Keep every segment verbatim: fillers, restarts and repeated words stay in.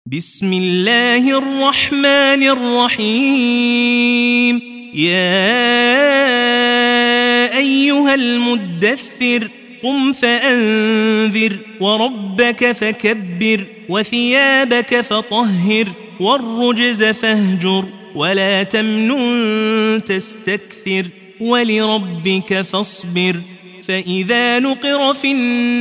بسم الله الرحمن الرحيم. يا أيها المدثر قم فأنذر وربك فكبر وثيابك فطهر والرجز فاهجر ولا تمنن تستكثر ولربك فاصبر. فإذا نقر في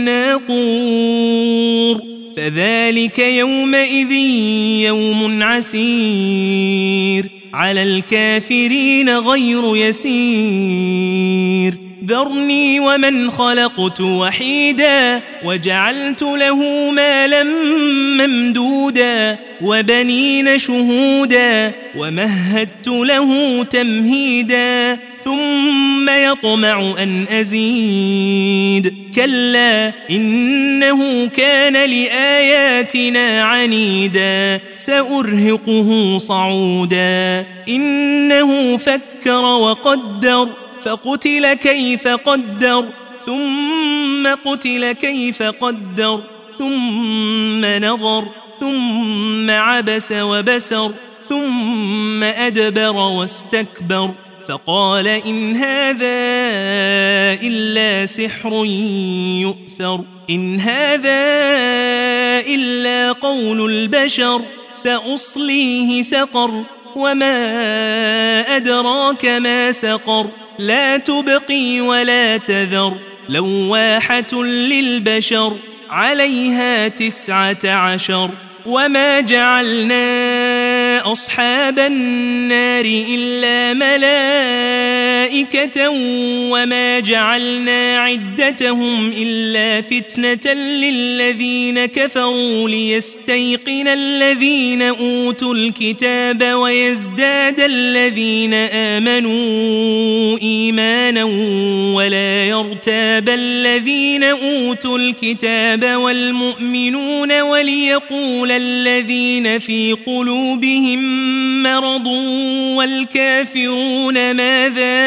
الناقور فذلك يومئذ يوم عسير على الكافرين غير يسير. ذرني ومن خلقت وحيدا وجعلت له مالا ممدودا وبنين شهودا ومهدت له تمهيدا ثم يطمع أن أزيد. كلا إنه كان لآياتنا عنيدا سأرهقه صعودا. إنه فكر وقدر فقتل كيف قدر ثم قتل كيف قدر ثم نظر ثم عبس وبسر ثم أدبر واستكبر فقال إن هذا إلا سحر يؤثر. إن هذا إلا قول البشر سأصليه سقر وما أدراك ما سقر. لا تبقي ولا تذر لواحة للبشر عليها تسعة عشر. وما جعلنا أصحاب النار إلا ملائكة وما جعلنا عدتهم إلا فتنة للذين كفروا ليستيقن الذين أوتوا الكتاب ويزداد الذين آمنوا إيمانا ولا يرتاب الذين أوتوا الكتاب والمؤمنون وليقول الذين في قلوبهم مرض والكافرون ماذا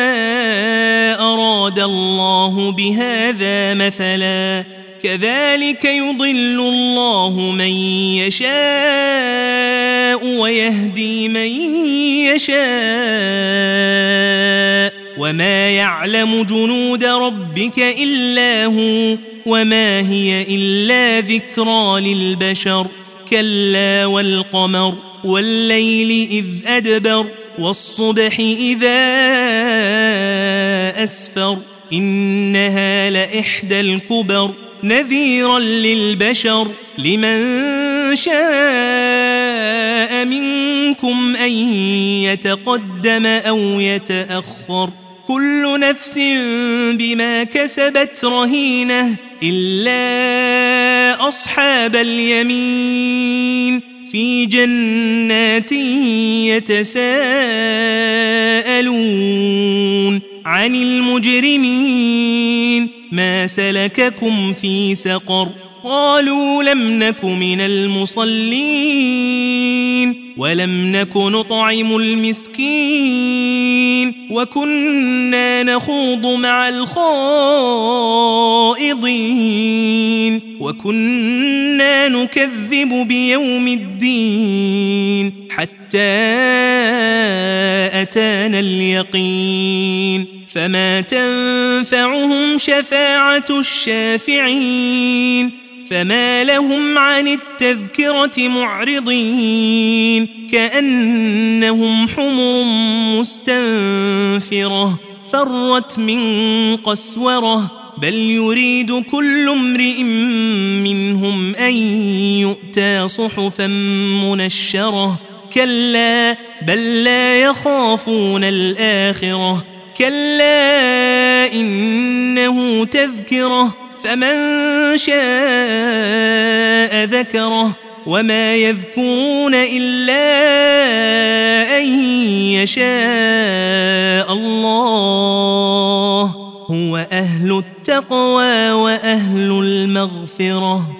أراد الله بهذا مثلا. كذلك يضل الله من يشاء ويهدي من يشاء وما يعلم جنود ربك إلا هو وما هي إلا ذكرى للبشر. كلا والقمر والليل إذ أدبر والصبح إذا أسفر إنها لإحدى الكبر نذيرا للبشر. لمن شاء منكم أن يتقدم أو يتأخر. كل نفس بما كسبت رهينة إلا أصحاب اليمين في جنات يتساءلون عن المجرمين ما سلككم في سقر. قالوا لم نك من المصلين ولم نك نطعم المسكين وكنا نخوض مع الخائضين وكنا نكذب بيوم الدين حتى أتانا اليقين. فما تنفعهم شفاعة الشافعين فما لهم عن التذكرة معرضين كأنهم حمر مستنفرة فرت من قسورة. بل يريد كل امرئ منهم أن يؤتى صحفا منشرة. كلا بل لا يخافون الآخرة. كلا إنه تذكرة فمن شاء ذكره. وما يذكرون إلا أن يشاء الله هو أهل التقوى وأهل المغفرة.